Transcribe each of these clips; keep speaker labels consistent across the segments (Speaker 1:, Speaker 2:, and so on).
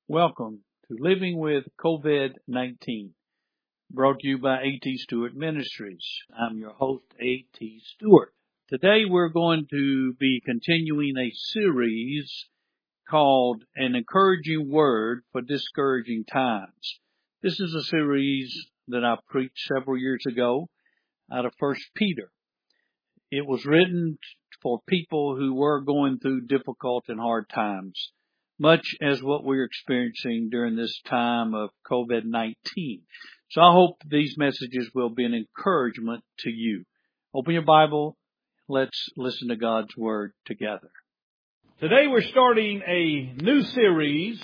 Speaker 1: Welcome to Living with COVID-19, brought to you by A.T. Stewart Ministries. I'm your host, A.T. Stewart. Today we're going to be continuing a series called An Encouraging Word for Discouraging Times. This is a series that I preached several years ago out of 1 Peter. It was written for people who were going through difficult and hard times, much as what we're experiencing during this time of COVID-19. So I hope these messages will be an encouragement to you. Open your Bible. Let's listen to God's Word together. Today we're starting a new series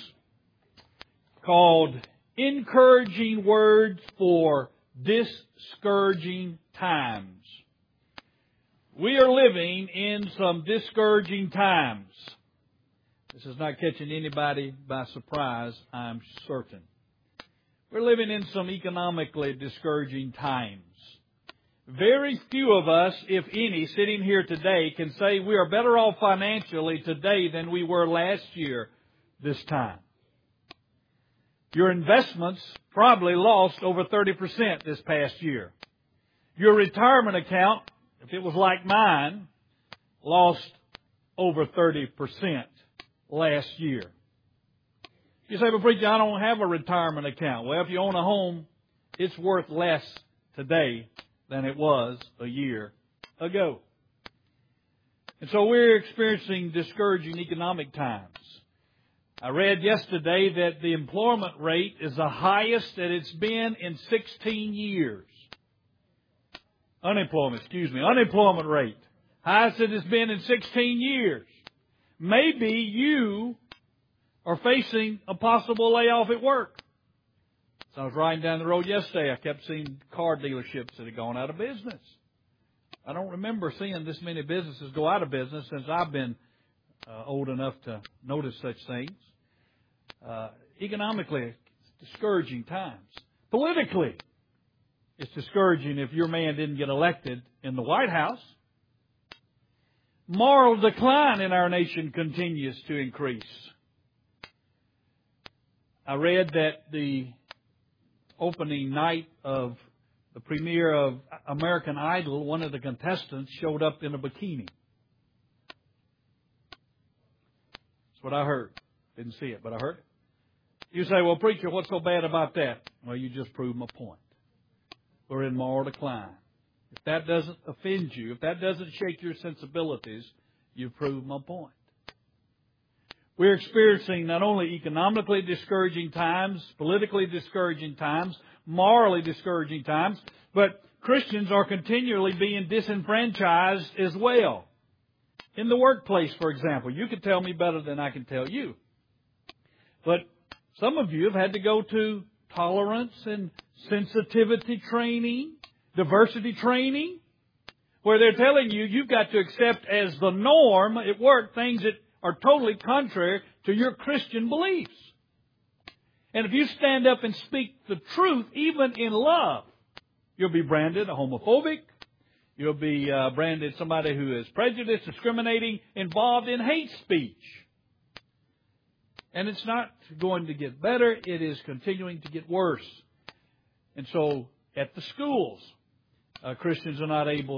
Speaker 1: called Encouraging Words for Discouraging Times. We are living in some discouraging times. This is not catching anybody by surprise, I'm certain. We're living in some economically discouraging times. Very few of us, if any, sitting here today can say we are better off financially today than we were last year this time. Your investments probably lost over 30% this past year. Your retirement account, if it was like mine, lost over 30% last year. You say, well, preacher, I don't have a retirement account. Well, if you own a home, it's worth less today than it was a year ago. And so we're experiencing discouraging economic times. I read yesterday that the employment rate is the highest that it's been in 16 years. Unemployment rate. Highest it has been in 16 years. Maybe you are facing a possible layoff at work. So I was riding down the road yesterday. I kept seeing car dealerships that had gone out of business. I don't remember seeing this many businesses go out of business since I've been old enough to notice such things. Economically, it's discouraging times. Politically, it's discouraging if your man didn't get elected in the White House. Moral decline in our nation continues to increase. I read that the opening night of the premiere of American Idol, one of the contestants showed up in a bikini. That's what I heard. Didn't see it, but I heard it. You say, well, preacher, what's so bad about that? Well, you just proved my point. We're in moral decline. If that doesn't offend you, if that doesn't shake your sensibilities, you've proved my point. We're experiencing not only economically discouraging times, politically discouraging times, morally discouraging times, but Christians are continually being disenfranchised as well. In the workplace, for example, you could tell me better than I can tell you. But some of you have had to go to tolerance and sensitivity training, diversity training, where they're telling you you've got to accept as the norm at work things that are totally contrary to your Christian beliefs. And if you stand up and speak the truth, even in love, you'll be branded a homophobic. You'll be branded somebody who is prejudiced, discriminating, involved in hate speech. And it's not going to get better. It is continuing to get worse. And so at the schools, teachers who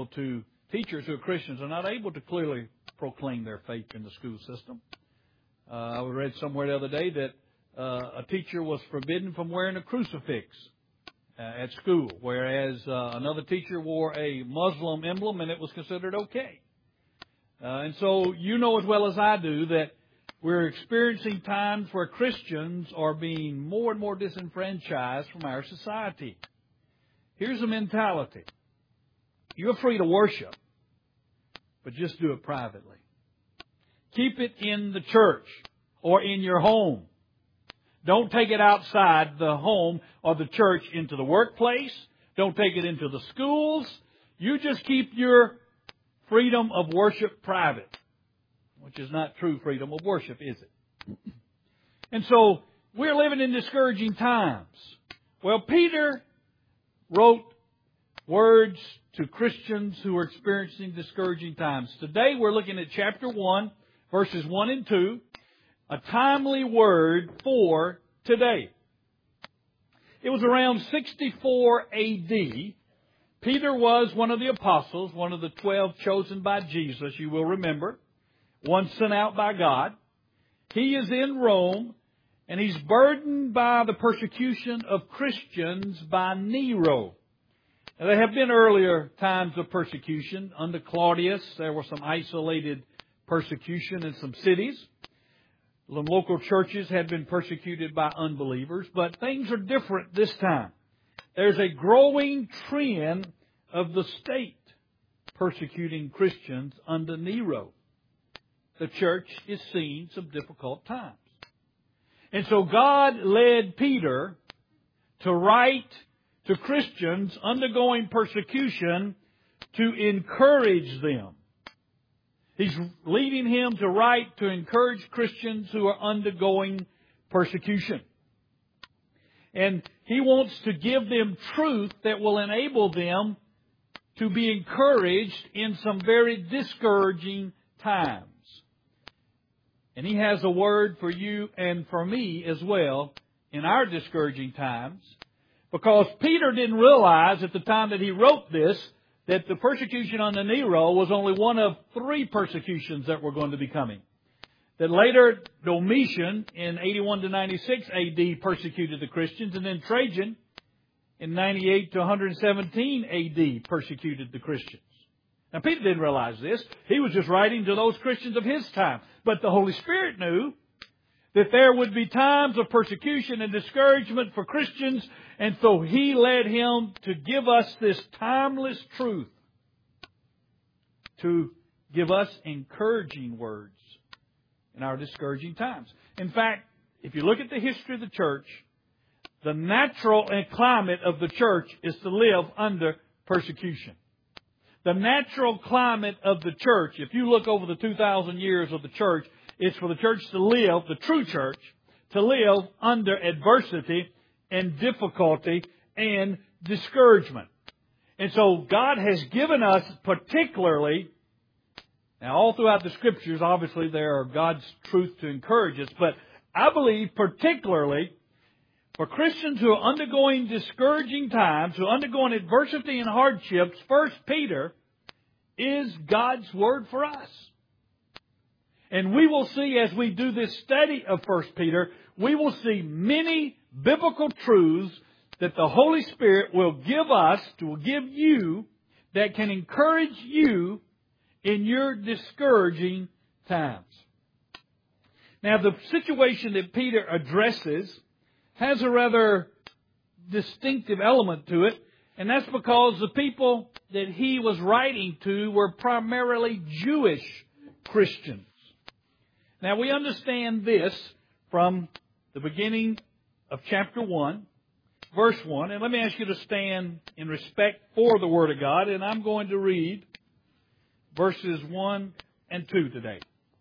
Speaker 1: are Christians are not able to clearly proclaim their faith in the school system. I read somewhere the other day that a teacher was forbidden from wearing a crucifix at school, whereas another teacher wore a Muslim emblem and it was considered okay. And so you know as well as I do that we're experiencing times where Christians are being more and more disenfranchised from our society. Here's the mentality. You're free to worship, but just do it privately. Keep it in the church or in your home. Don't take it outside the home or the church into the workplace. Don't take it into the schools. You just keep your freedom of worship private, which is not true freedom of worship, is it? And so we're living in discouraging times. Well, Peter wrote words to Christians who are experiencing discouraging times. Today we're looking at chapter 1, verses 1 and 2. a timely word for today. It was around 64 A.D. Peter was one of the apostles, one of the 12 chosen by Jesus, you will remember, one sent out by God. He is in Rome, and he's burdened by the persecution of Christians by Nero. Now, there have been earlier times of persecution. Under Claudius, there was some isolated persecution in some cities. The local churches had been persecuted by unbelievers, but things are different this time. There's a growing trend of the state persecuting Christians under Nero. The church is seeing some difficult times. And so God led Peter to write to Christians undergoing persecution to encourage them. He's leading him to write to encourage Christians who are undergoing persecution. And he wants to give them truth that will enable them to be encouraged in some very discouraging times. And he has a word for you and for me as well in our discouraging times. Because Peter didn't realize at the time that he wrote this that the persecution under Nero was only one of 3 persecutions that were going to be coming. That later Domitian in 81 to 96 A.D. persecuted the Christians, and then Trajan in 98 to 117 A.D. persecuted the Christians. Now Peter didn't realize this. He was just writing to those Christians of his time. But the Holy Spirit knew that there would be times of persecution and discouragement for Christians, and so He led him to give us this timeless truth, to give us encouraging words in our discouraging times. In fact, if you look at the history of the church, the natural climate of the church is to live under persecution. The natural climate of the church, if you look over the 2,000 years of the church, it's for the church to live, the true church, to live under adversity and difficulty and discouragement. And so God has given us particularly, now all throughout the Scriptures, obviously there are God's truth to encourage us, but I believe particularly for Christians who are undergoing discouraging times, who are undergoing adversity and hardships, 1 Peter is God's Word for us. And we will see as we do this study of 1 Peter, we will see many biblical truths that the Holy Spirit will give us, will give you, that can encourage you in your discouraging times. Now, the situation that Peter addresses has a rather distinctive element to it, and that's because the people that he was writing to were primarily Jewish Christians. Now, we understand this from the beginning of chapter 1, verse 1. And let me ask you to stand in respect for the Word of God. And I'm going to read verses 1 and 2 today.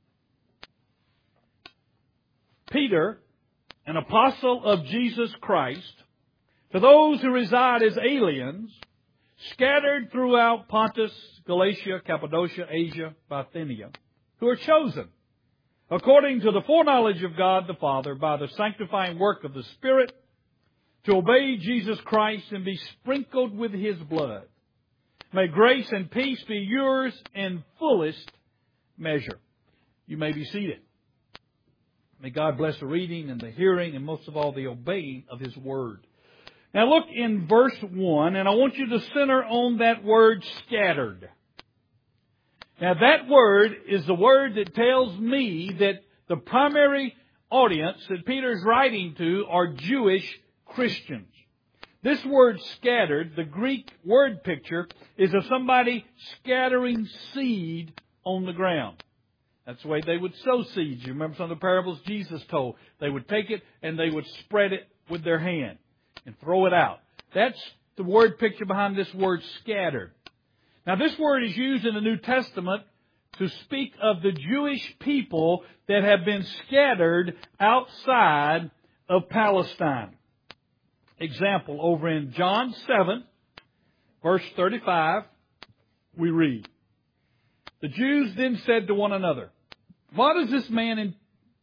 Speaker 1: Peter, an apostle of Jesus Christ, to those who reside as aliens, scattered throughout Pontus, Galatia, Cappadocia, Asia, Bithynia, who are chosen, according to the foreknowledge of God the Father, by the sanctifying work of the Spirit, to obey Jesus Christ and be sprinkled with His blood. May grace and peace be yours in fullest measure. You may be seated. May God bless the reading and the hearing and most of all the obeying of His Word. Now look in verse 1, and I want you to center on that word scattered. Now that word is the word that tells me that the primary audience that Peter's writing to are Jewish Christians. This word scattered, the Greek word picture, is of somebody scattering seed on the ground. That's the way they would sow seeds. You remember some of the parables Jesus told. They would take it and they would spread it with their hand and throw it out. That's the word picture behind this word scattered. Now this word is used in the New Testament to speak of the Jewish people that have been scattered outside of Palestine. Example, over in John 7, verse 35, we read, "The Jews then said to one another, 'Why does this man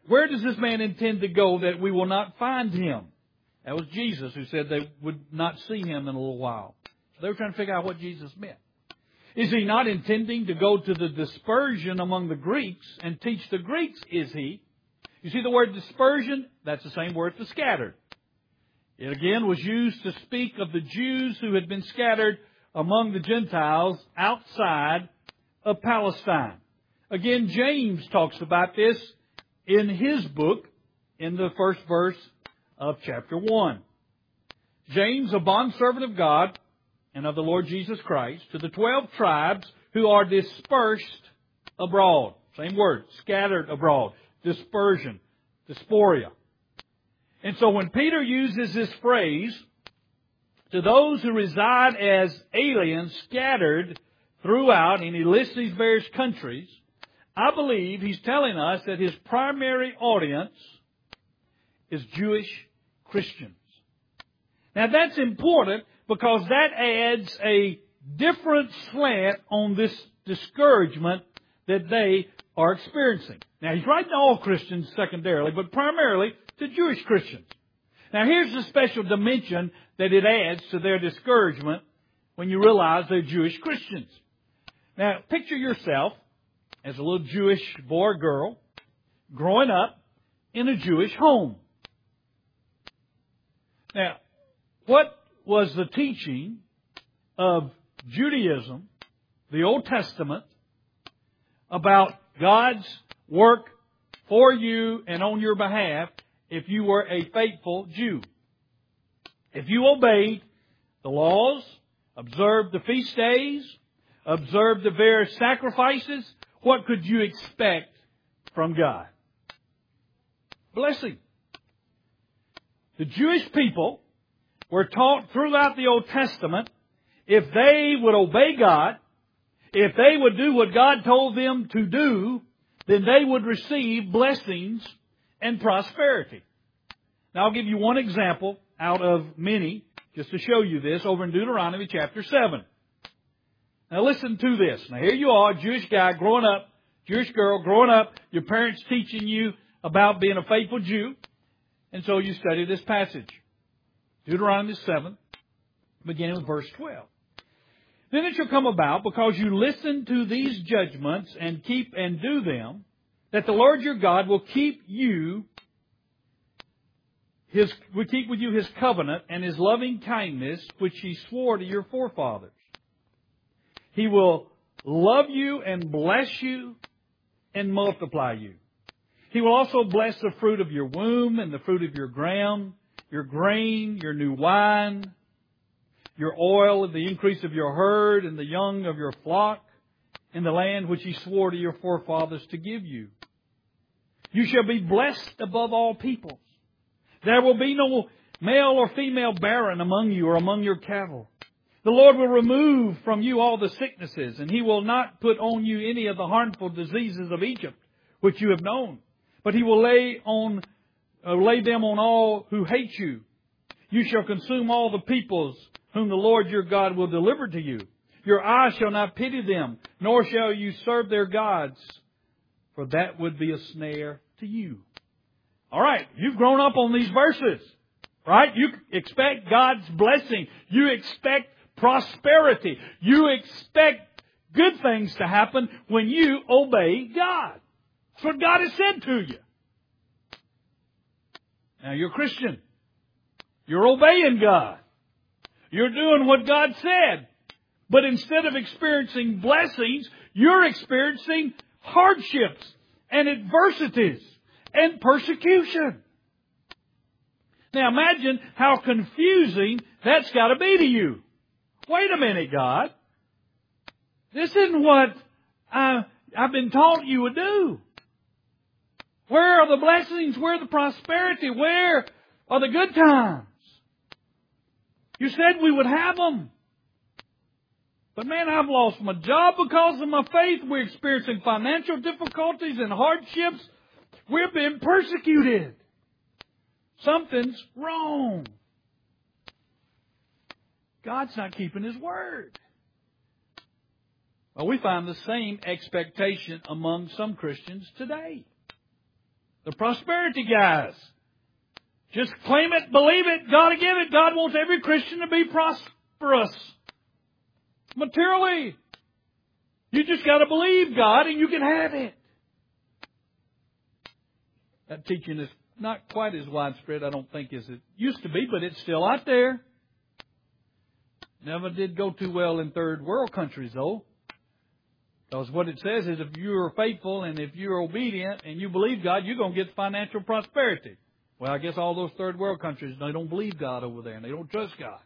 Speaker 1: where does this man intend to go that we will not find him? That was Jesus who said they would not see him in a little while. So they were trying to figure out what Jesus meant. Is he not intending to go to the dispersion among the Greeks and teach the Greeks, is he? You see the word dispersion? That's the same word for scattered. It again was used to speak of the Jews who had been scattered among the Gentiles outside of Palestine. Again, James talks about this in his book in the first verse of chapter 1. James, a bondservant of God and of the Lord Jesus Christ, to the 12 tribes who are dispersed abroad. Same word, scattered abroad. Dispersion, dysphoria. And so when Peter uses this phrase, to those who reside as aliens scattered throughout, and he lists these various countries, I believe he's telling us that his primary audience is Jewish Christians. Now that's important because that adds a different slant on this discouragement that they are experiencing. Now he's writing to all Christians secondarily, but primarily to Jewish Christians. Now here's the special dimension that it adds to their discouragement when you realize they're Jewish Christians. Now picture yourself as a little Jewish boy or girl growing up in a Jewish home. Now, what was the teaching of Judaism, the Old Testament, about God's work for you and on your behalf if you were a faithful Jew? If you obeyed the laws, observed the feast days, observed the various sacrifices, what could you expect from God? Blessing. The Jewish people were taught throughout the Old Testament, if they would obey God, if they would do what God told them to do, then they would receive blessings and prosperity. Now I'll give you one example out of many, just to show you this, over in Deuteronomy chapter 7. Now listen to this. Now here you are, a Jewish guy growing up, Jewish girl growing up, your parents teaching you about being a faithful Jew, and so you study this passage. Deuteronomy 7, beginning with verse 12. Then it shall come about, because you listen to these judgments and keep and do them, that the Lord your God will keep with you His covenant and His loving kindness, which He swore to your forefathers. He will love you and bless you and multiply you. He will also bless the fruit of your womb and the fruit of your ground, your grain, your new wine, your oil, and the increase of your herd, and the young of your flock, in the land which He swore to your forefathers to give you. You shall be blessed above all peoples. There will be no male or female barren among you or among your cattle. The Lord will remove from you all the sicknesses, and He will not put on you any of the harmful diseases of Egypt, which you have known. But He will lay them on all who hate you. You shall consume all the peoples whom the Lord your God will deliver to you. Your eyes shall not pity them, nor shall you serve their gods, for that would be a snare to you. All right, you've grown up on these verses, right? You expect God's blessing. You expect prosperity. You expect good things to happen when you obey God. That's what God has said to you. Now you're a Christian. You're obeying God. You're doing what God said. But instead of experiencing blessings, you're experiencing hardships and adversities and persecution. Now imagine how confusing that's got to be to you. Wait a minute, God. This isn't what I've been taught you would do. Where are the blessings? Where are the prosperity? Where are the good times? You said we would have them. But man, I've lost my job because of my faith. We're experiencing financial difficulties and hardships. We're being persecuted. Something's wrong. God's not keeping His word. Well, we find the same expectation among some Christians today. The prosperity guys. Just claim it, believe it, God will give it. God wants every Christian to be prosperous. Materially. You just got to believe God and you can have it. That teaching is not quite as widespread, I don't think, as it used to be, but it's still out there. Never did go too well in third world countries, though. Because what it says is if you are faithful and if you're obedient and you believe God, you're going to get financial prosperity. Well, I guess all those third world countries, they don't believe God over there and they don't trust God.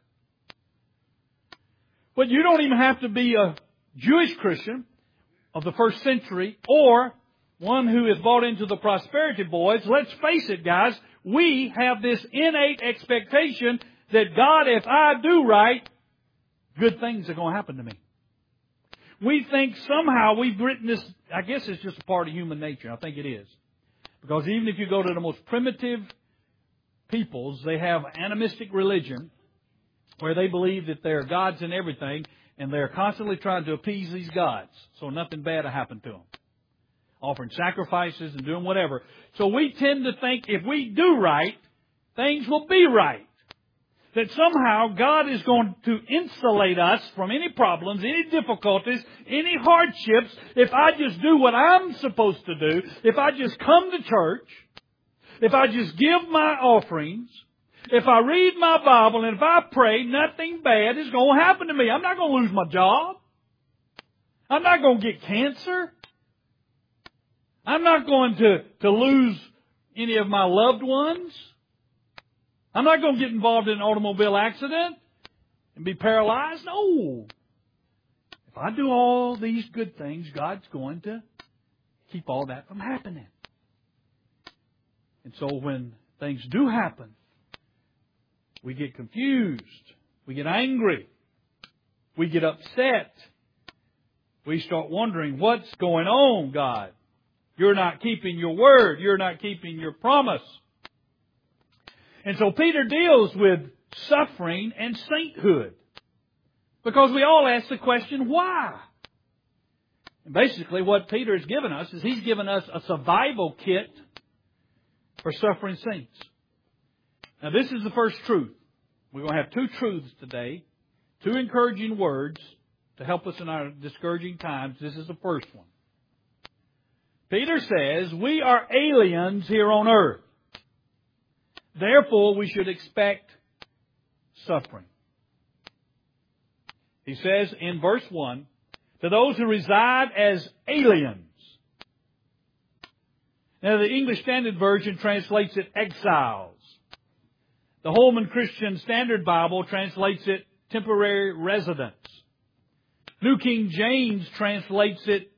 Speaker 1: But you don't even have to be a Jewish Christian of the first century or one who is bought into the prosperity boys. Let's face it, guys. We have this innate expectation that God, if I do right, good things are going to happen to me. We think somehow we've written this, I guess it's just a part of human nature. I think it is. Because even if you go to the most primitive peoples, they have animistic religion where they believe that they're gods in everything and they're constantly trying to appease these gods so nothing bad will happen to them. Offering sacrifices and doing whatever. So we tend to think if we do right, things will be right. That somehow God is going to insulate us from any problems, any difficulties, any hardships if I just do what I'm supposed to do, if I just come to church, if I just give my offerings, if I read my Bible, and if I pray, nothing bad is going to happen to me. I'm not going to lose my job. I'm not going to get cancer. I'm not going to lose any of my loved ones. I'm not going to get involved in an automobile accident and be paralyzed. No. If I do all these good things, God's going to keep all that from happening. And so when things do happen, we get confused. We get angry. We get upset. We start wondering, what's going on, God? You're not keeping your word. You're not keeping your promise. And so Peter deals with suffering and sainthood. Because we all ask the question, why? And basically what Peter has given us is he's given us a survival kit for suffering saints. Now this is the first truth. We're going to have two truths today. Two encouraging words to help us in our discouraging times. This is the first one. Peter says, we are aliens here on earth. Therefore, we should expect suffering. He says in verse 1, to those who reside as aliens. Now, the English Standard Version translates it exiles. The Holman Christian Standard Bible translates it temporary residents. New King James translates it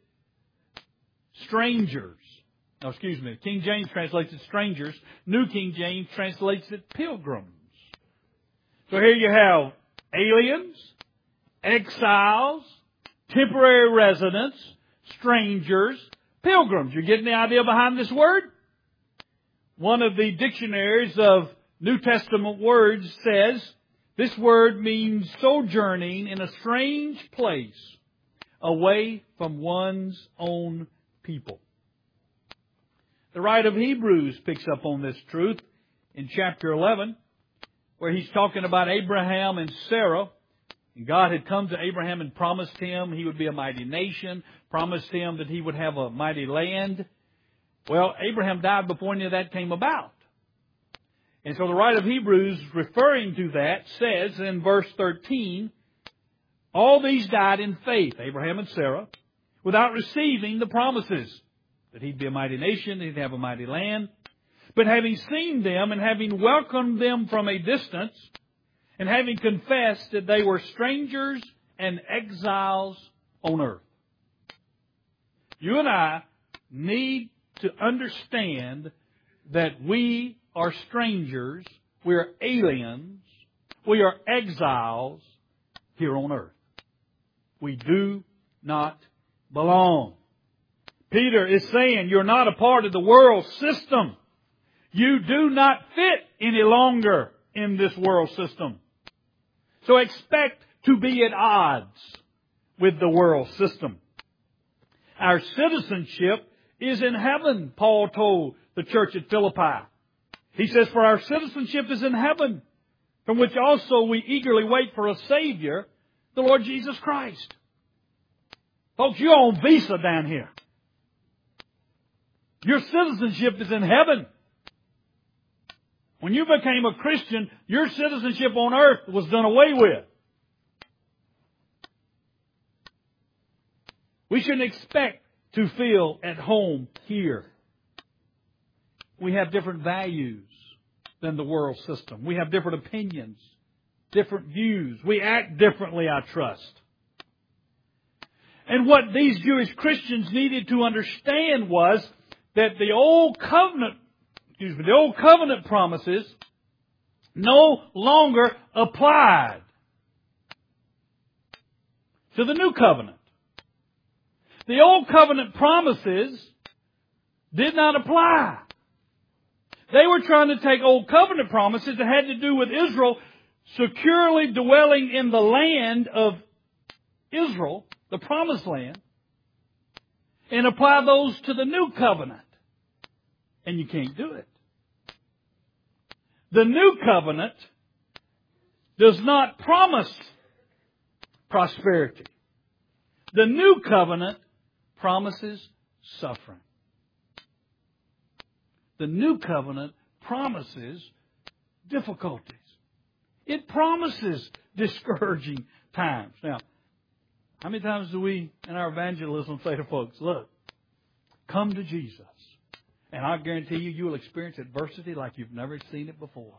Speaker 1: strangers. No, excuse me. King James translates it strangers. New King James translates it pilgrims. So here you have aliens, exiles, temporary residents, strangers, pilgrims. You're getting the idea behind this word? One of the dictionaries of New Testament words says, this word means sojourning in a strange place away from one's own people. The writer of Hebrews picks up on this truth in chapter 11, where he's talking about Abraham and Sarah. And God had come to Abraham and promised him he would be a mighty nation, promised him that he would have a mighty land. Well, Abraham died before any of that came about. And so the writer of Hebrews, referring to that, says in verse 13, all these died in faith, Abraham and Sarah, without receiving the promises that he'd be a mighty nation, he'd have a mighty land. But having seen them and having welcomed them from a distance, and having confessed that they were strangers and exiles on earth. You and I need to understand that we are strangers, we are aliens, we are exiles here on earth. We do not belong. Peter is saying you're not a part of the world system. You do not fit any longer in this world system. So expect to be at odds with the world system. Our citizenship is in heaven, Paul told the the church at Philippi. He says, "For our citizenship is in heaven, from which also we eagerly wait for a Savior, the Lord Jesus Christ." Folks, you're on visa down here. Your citizenship is in heaven. When you became a Christian, your citizenship on earth was done away with. We shouldn't expect to feel at home here. We have different values than the world system. We have different opinions, different views. We act differently, I trust. And what these Jewish Christians needed to understand was that the old covenant promises no longer applied to the new covenant. The old covenant promises did not apply. They were trying to take old covenant promises that had to do with Israel securely dwelling in the land of Israel, the promised land, and apply those to the new covenant. And you can't do it. The new covenant does not promise prosperity. The new covenant promises suffering. The new covenant promises difficulties. It promises discouraging times. Now, how many times do we in our evangelism say to folks, look, come to Jesus, and I guarantee you, you will experience adversity like you've never seen it before.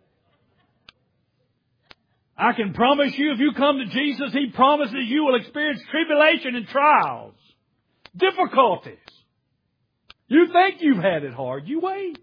Speaker 1: I can promise you, if you come to Jesus, He promises you will experience tribulation and trials, difficulties. You think you've had it hard. You wait.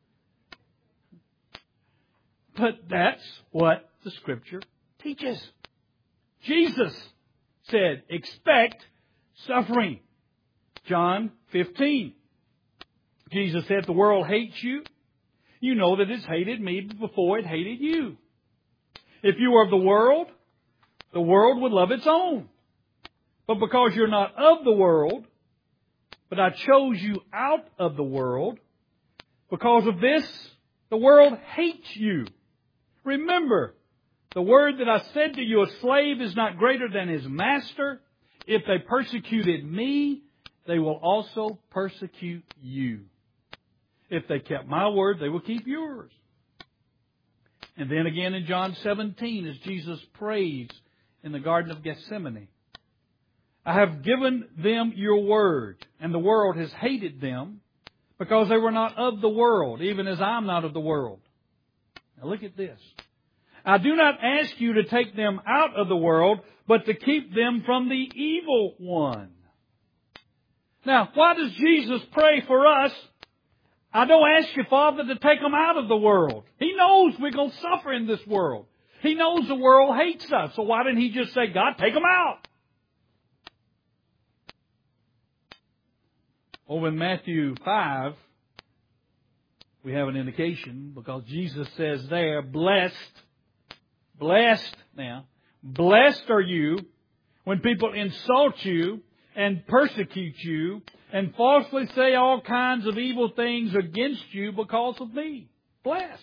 Speaker 1: But that's what the Scripture teaches. Jesus said, expect suffering. John 15. Jesus said, the world hates you. You know that it's hated me before it hated you. If you were of the world would love its own. But because you're not of the world, but I chose you out of the world, because of this, the world hates you. Remember, the word that I said to you, a slave is not greater than his master. If they persecuted me, they will also persecute you. If they kept my word, they will keep yours. And then again in John 17, as Jesus prays in the Garden of Gethsemane, I have given them your word, and the world has hated them because they were not of the world, even as I'm not of the world. Now look at this. I do not ask you to take them out of the world, but to keep them from the evil one. Now, why does Jesus pray for us? I don't ask you, Father, to take them out of the world. He knows we're going to suffer in this world. He knows the world hates us. So why didn't He just say, God, take them out? Over in Matthew 5, we have an indication because Jesus says there, blessed are you when people insult you and persecute you and falsely say all kinds of evil things against you because of me. Blessed.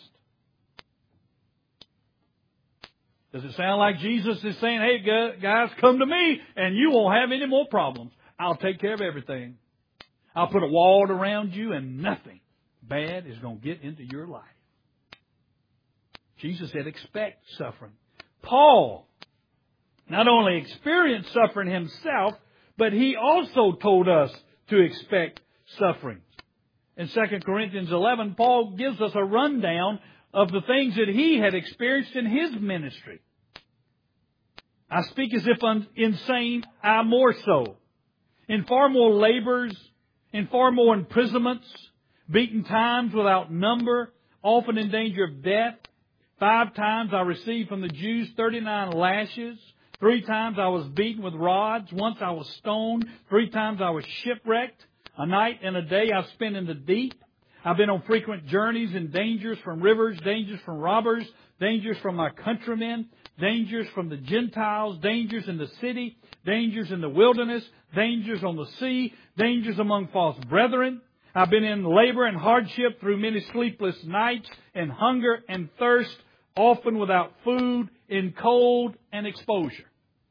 Speaker 1: Does it sound like Jesus is saying, hey guys, come to me and you won't have any more problems. I'll take care of everything. I'll put a wall around you and nothing bad is going to get into your life. Jesus said, expect suffering. Paul not only experienced suffering himself, but he also told us to expect suffering. In 2 Corinthians 11, Paul gives us a rundown of the things that he had experienced in his ministry. I speak as if I'm insane, I more so. In far more labors, in far more imprisonments, beaten times without number, often in danger of death. 5 times I received from the Jews 39 lashes. 3 times I was beaten with rods. Once I was stoned. 3 times I was shipwrecked. A night and a day I've spent in the deep. I've been on frequent journeys and dangers from rivers, dangers from robbers, dangers from my countrymen, dangers from the Gentiles, dangers in the city, dangers in the wilderness, dangers on the sea, dangers among false brethren. I've been in labor and hardship through many sleepless nights and hunger and thirst, often without food, in cold and exposure.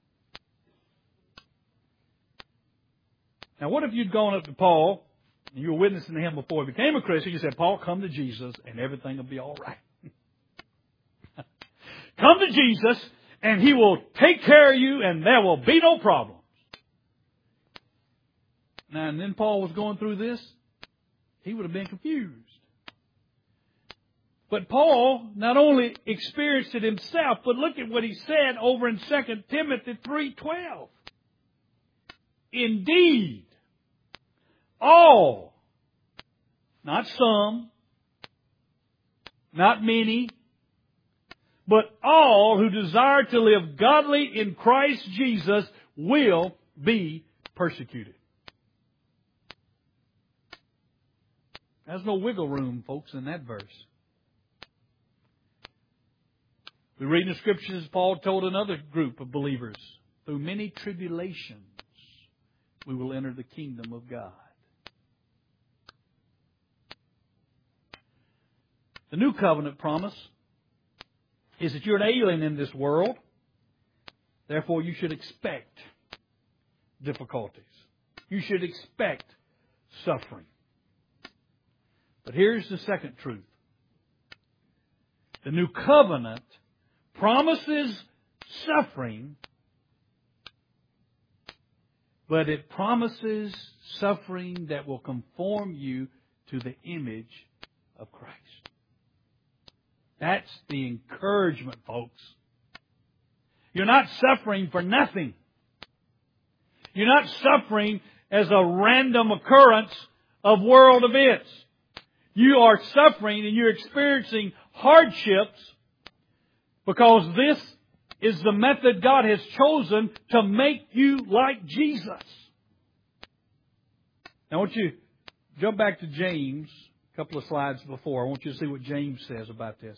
Speaker 1: Now, what if you'd gone up to Paul, and you were witnessing to him before he became a Christian, you said, Paul, come to Jesus and everything will be all right. Come to Jesus and He will take care of you and there will be no problems. Now, and then Paul was going through this, he would have been confused. But Paul not only experienced it himself, but look at what he said over in 2 Timothy 3:12. Indeed, all, not some, not many, but all who desire to live godly in Christ Jesus will be persecuted. There's no wiggle room, folks, in that verse. We read in the Scriptures, Paul told another group of believers, through many tribulations, we will enter the kingdom of God. The new covenant promise is that you're an alien in this world. Therefore, you should expect difficulties. You should expect suffering. But here's the second truth. The new covenant promises suffering, but it promises suffering that will conform you to the image of Christ. That's the encouragement, folks. You're not suffering for nothing. You're not suffering as a random occurrence of world events. You are suffering and you're experiencing hardships because this is the method God has chosen to make you like Jesus. Now I want you to jump back to James, a couple of slides before. I want you to see what James says about this.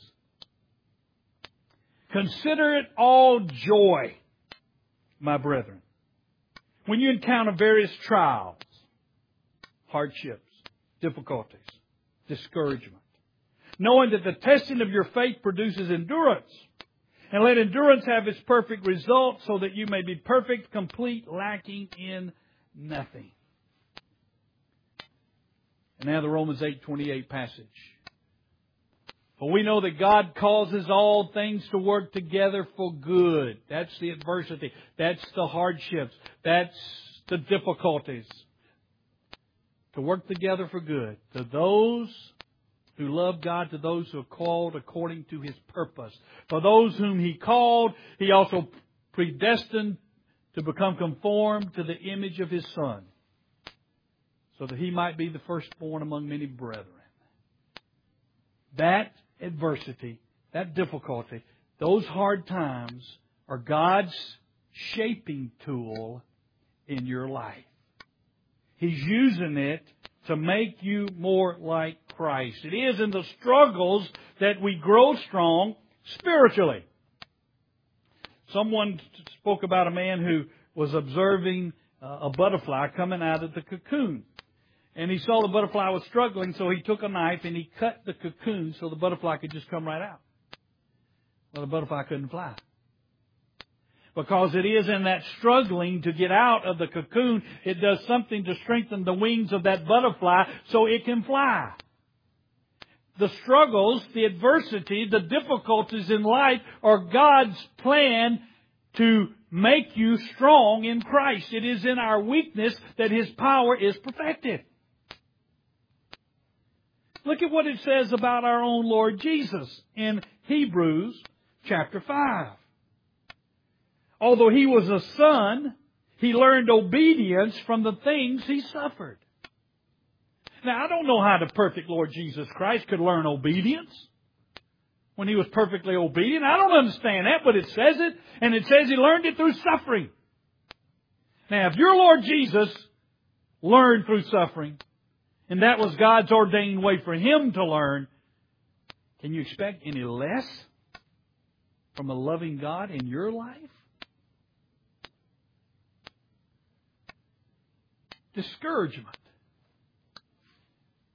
Speaker 1: Consider it all joy, my brethren, when you encounter various trials, hardships, difficulties, discouragement, knowing that the testing of your faith produces endurance. And let endurance have its perfect result so that you may be perfect, complete, lacking in nothing. And now the Romans 8:28 passage. For we know that God causes all things to work together for good. That's the adversity. That's the hardships. That's the difficulties. To work together for good. To those who love God, to those who are called according to His purpose. For those whom He called, He also predestined to become conformed to the image of His Son, so that He might be the firstborn among many brethren. That adversity, that difficulty, those hard times are God's shaping tool in your life. He's using it to make you more like Christ. It is in the struggles that we grow strong spiritually. Someone spoke about a man who was observing a butterfly coming out of the cocoon. And he saw the butterfly was struggling, so he took a knife and he cut the cocoon so the butterfly could just come right out. Well, the butterfly couldn't fly. Because it is in that struggling to get out of the cocoon, it does something to strengthen the wings of that butterfly so it can fly. The struggles, the adversity, the difficulties in life are God's plan to make you strong in Christ. It is in our weakness that His power is perfected. Look at what it says about our own Lord Jesus in Hebrews chapter 5. Although He was a son, He learned obedience from the things He suffered. Now, I don't know how the perfect Lord Jesus Christ could learn obedience when He was perfectly obedient. I don't understand that, but it says it, and it says He learned it through suffering. Now, if your Lord Jesus learned through suffering, and that was God's ordained way for Him to learn, can you expect any less from a loving God in your life? Discouragement.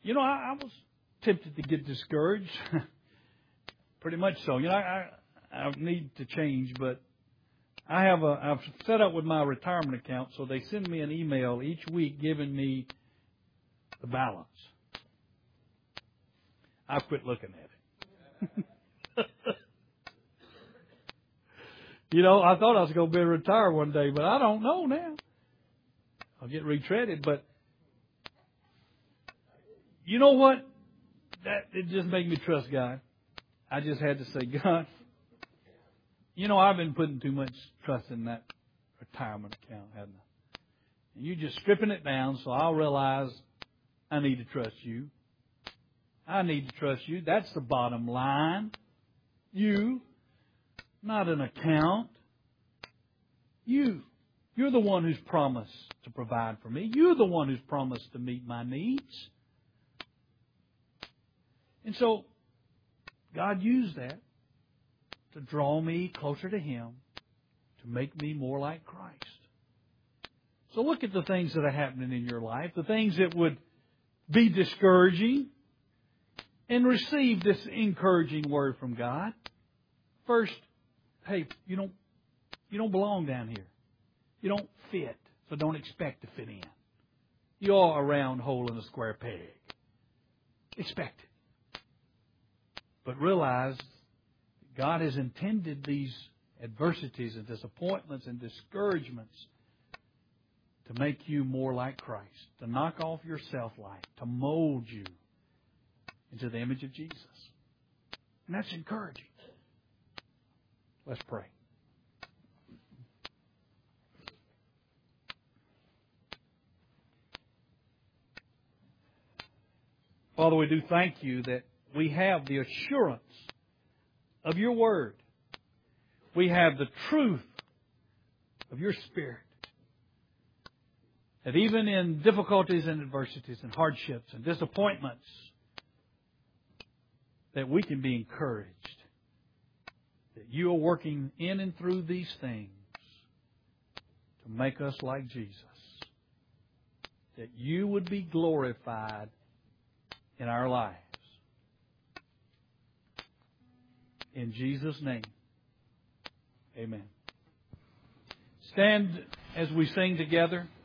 Speaker 1: I was tempted to get discouraged. Pretty much so. I need to change, but I've set up with my retirement account, so they send me an email each week giving me the balance. I've quit looking at it. I thought I was going to be retired one day, but I don't know now. I'll get retreaded, but you know what? It just made me trust God. I just had to say, God, I've been putting too much trust in that retirement account, haven't I? And you're just stripping it down, so I'll realize I need to trust you. I need to trust you. That's the bottom line. You, not an account. You. You're the one who's promised to provide for me. You're the one who's promised to meet my needs. And so, God used that to draw me closer to Him, to make me more like Christ. So look at the things that are happening in your life, the things that would be discouraging, and receive this encouraging word from God. First, hey, you don't belong down here. You don't fit, so don't expect to fit in. You're a round hole in a square peg. Expect it. But realize God has intended these adversities and disappointments and discouragements to make you more like Christ, to knock off your self-life, to mold you into the image of Jesus. And that's encouraging. Let's pray. Father, we do thank you that we have the assurance of your word. We have the truth of your Spirit. That even in difficulties and adversities and hardships and disappointments, that we can be encouraged. That you are working in and through these things to make us like Jesus. That you would be glorified in our lives. In Jesus' name, amen. Stand as we sing together.